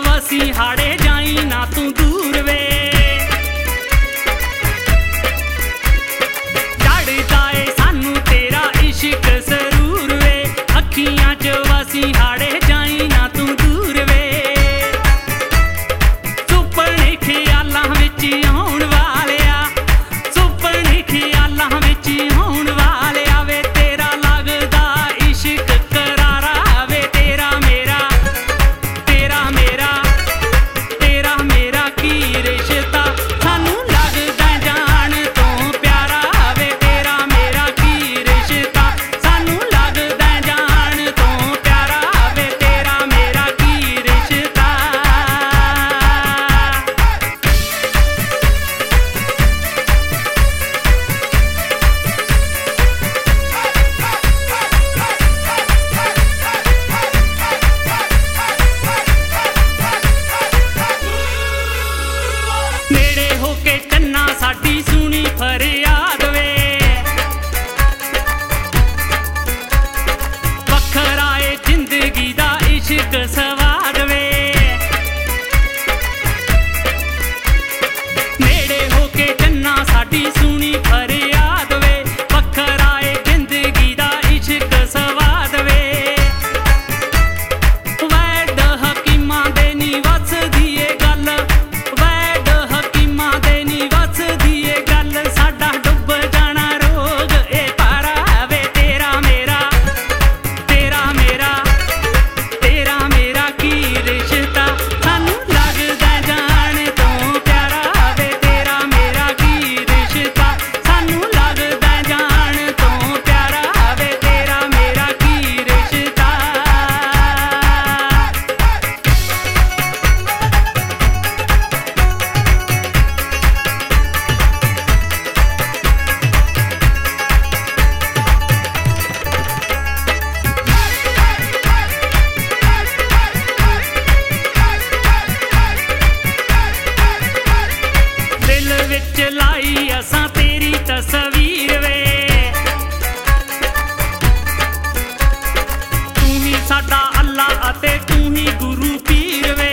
ਵਸੀ ਹਾੜੇ ਜਾਈ ਨਾ ਤੂੰ ਦੂਰ ਵੇ ਚੜਦਾ ਏ ਸਾਨੂੰ ਤੇਰਾ ਇਸ਼ਕ ਜ਼ਰੂਰ ਵੇ ਅੱਖੀਆਂ 'ਚ ਵਸੀ ਹਾੜੇ ਜਾਈ ਨਾ ਤੂੰ ਦੂਰ ਵੇ ਸੁਪਨੇ ਖਿਆਲਾਂ ਵਿੱਚ ਆਉਣ ਵਾਲਿਆ ਸੁਪਨੇ ਖਿਆਲਾਂ ਵਿੱਚ ਆਉਣ ਵਾਲਿਆ ਵੇ ਤੇਰਾ ਲੱਗਦਾ ਇਸ਼ਕ ਕਰਾਰਾ ਵੇ ਤੇਰਾ ਮੇਰਾ ਕੀ ਰਿਸ਼ਤਾ ਸਾਨੂੰ ਲੱਗਦਾ ਜਾਣ ਤੋਂ ਪਿਆਰਾ ਵੇ ਤੇਰਾ ਮੇਰਾ ਕੀ ਰਿਸ਼ਤਾ ਸਾਨੂੰ ਲੱਗਦਾ ਜਾਣ ਤੋਂ ਪਿਆਰਾ ਵੇ ਤੇਰਾ ਮੇਰਾ ਕੀ ਰਿਸ਼ਤਾ ਨੇੜੇ ਹੋ ਕੇ ਕੰਨਾਂ ਸਾਡੀ ਸੁਣੀ ਫਰਿਆਦ ਵੇ ਵੱਖਰਾ ਏ ਜ਼ਿੰਦਗੀ ਦਾ ਇਸ਼ਕ ਸਵਾਦ ਵੇ ਨੇੜੇ ਹੋ ਕੇ ਕੰਨਾਂ ਸਾਡੀ ਸੁਣੀ ਫਰਿਆਦ ਵੇ ਵੱਖਰਾ ਏ ਜ਼ਿੰਦਗੀ ਦਾ ਇਸ਼ਕ ਸਵਾਦ ਵੇ ਵੈਦ ਹਕੀਮਾਂ ਦੇ ਨੀ ਵਸਦੀ ਏ ਗੱਲ ਵੈਦ ਹਕੀਮਾਂ ਦੇ ਨੀ ਵਸਦੀ ਏ ਗੱਲ ਸਾਡਾ ਡੁੱਬ ਜਾਣਾ ਰੋਗ ਏ ਪਾਰਾ ਵੇ ਤੇਰਾ ਮੇਰਾ ਕੀ ਰਿਸ਼ਤਾ ਸਾਨੂੰ ਲੱਗਦਾ ਜਾਣ ਤੋਂ ਪਿਆਰਾ ਵੇ ਤੇਰਾ ਮੇਰਾ ਕੀ ਰਿਸ਼ਤਾ ਸਾਨੂੰ ਲੱਗਦਾ ਜਾਣ ਤੋਂ ਪਿਆਰਾ ਵੇ ਤੇਰਾ ਮੇਰਾ ਕੀ ਰਿਸ਼ਤਾ ਦਿਲ ਵਿੱਚ ਲਾਈ ਅਸਾਂ ਤੇਰੀ ਤਸਵੀਰ ਵੇ ਤੂੰ ਹੀ ਸਾਡਾ ਅੱਲਾ ਅਤੇ ਤੂੰ ਹੀ ਗੁਰੂ ਪੀਰ ਵੇ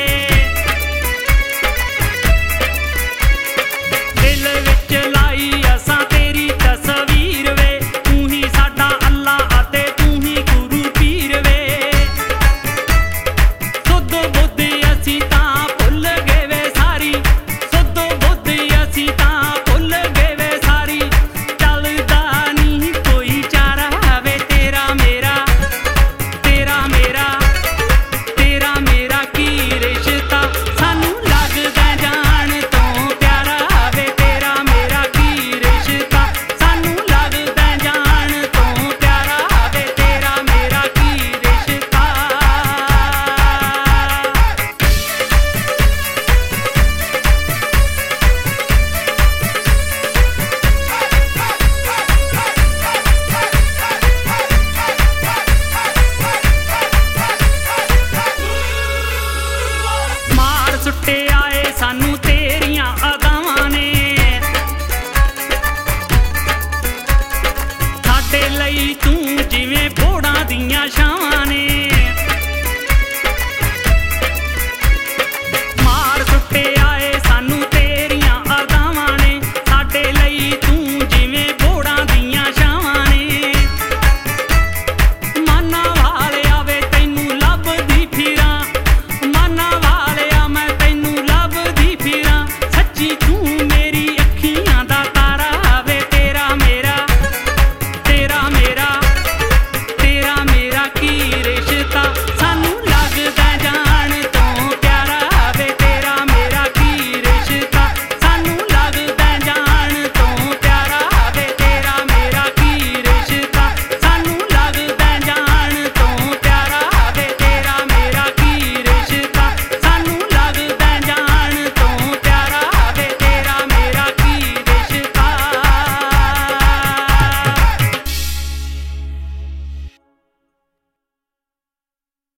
ਦਿਲ ਵਿੱਚ ਲਾਈ ਅਸਾਂ ਤੇਰੀ ਤਸਵੀਰ ਵੇ ਤੂੰ ਹੀ ਸਾਡਾ ਅੱਲਾ ਅਤੇ ਤੂੰ ਹੀ ਗੁਰੂ ਪੀਰ ਵੇ ਸੁੱਧ ਬੁੱਧ ਅਸੀਂ ਤਾਂ ਭੁੱਲ ਗਏ ਵੇ ਸਾਰੀ ਸੁੱਧ ਬੁੱਧ ਅਸੀਂ ਤਾਂ ਭੁੱਲ ਗਏ ਵੇ ਸਾਰੀ ਚੱਲਦਾ ਨਹੀਂ ਕੋਈ ਚਾਰਾ ਵੇ ਤੇਰਾ ਮੇਰਾ ਕੀ ਰਿਸ਼ਤਾ ਸਾਨੂੰ ਲੱਗਦਾ ਜਾਣ ਤੋਂ ਪਿਆਰਾ ਵੇ ਤੇਰਾ ਮੇਰਾ ਕੀ ਰਿਸ਼ਤਾ ਸਾਨੂੰ ਲੱਗਦਾ ਜਾਣ ਤੋਂ ਪਿਆਰਾ ਵੇ ਤੇਰਾ ਮੇਰਾ ਕੀ ਰਿਸ਼ਤਾ ਮਾਰ ਸੁੱਟਿਆ ਏ ਸਾਨੂੰ ਤੇਰੀਆਂ ਅਦਾਵਾਂ ਨੇ ਸਾਡੇ ਲਈ ਤੂੰ ਜਿਵੇਂ ਬੋੜਾਂ ਦੀਆਂ ਛਾਵਾਂ ਨੇ ਮਾਰ ਸੁੱਟਿਆ ਏ ਸਾਨੂੰ ਤੇਰੀਆਂ ਅਦਾਵਾਂ ਨੇ ਸਾਡੇ ਲਈ ਤੂੰ ਜਿਵੇਂ ਬੋੜਾਂ ਦੀਆਂ ਛਾਵਾਂ ਨੇ ਮਾਨਾ ਵਾਲਿਆ ਵੇ ਤੈਨੂੰ ਲੱਭਦੀ ਫਿਰਾਂ ਮਾਨਾ ਵਾਲਿਆ ਮੈਂ ਤੈਨੂੰ ਲੱਭਦੀ ਫਿਰਾਂ ਸੱਚੀ ਤੂੰ ਮੇਰੀ ਅੱਖੀਆਂ ਦਾ ਤਾਰਾ ਵੇ ਤੇਰਾ ਮੇਰਾ ਕੀ